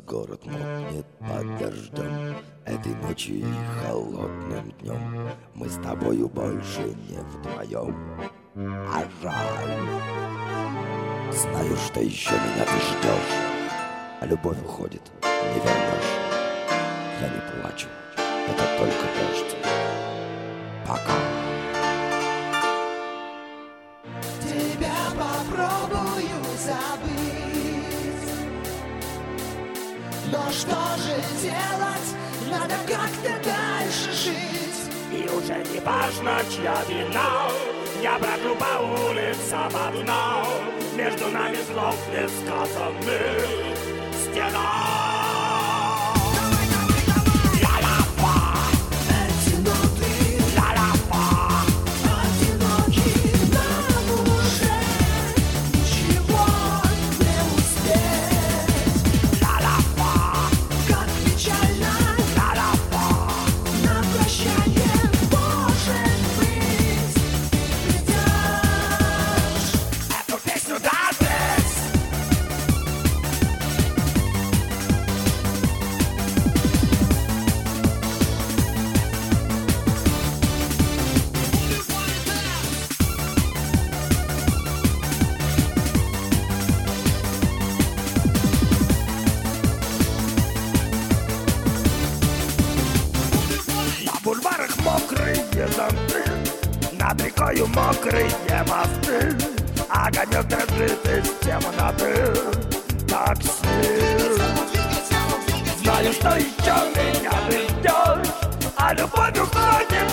город мокнет под дождем, этой ночью и холодным днем мы с тобою больше не вдвоем. А жаль. Знаю, что еще меня ты ждешь, а любовь уходит, не вернешь. Я не плачу, это только дождь. Пока. Тебя попробую забыть, но что же делать? Надо как-то дальше жить. И уже не важно, чья вина, я брожу по улицам одна, между нами злобных сказанных стена. На бульварах мокрые зонты, над рекою мокрые мосты, огонек дрожит из темноты, такси. Знаю, что еще меня ты ждешь, а любовь уходит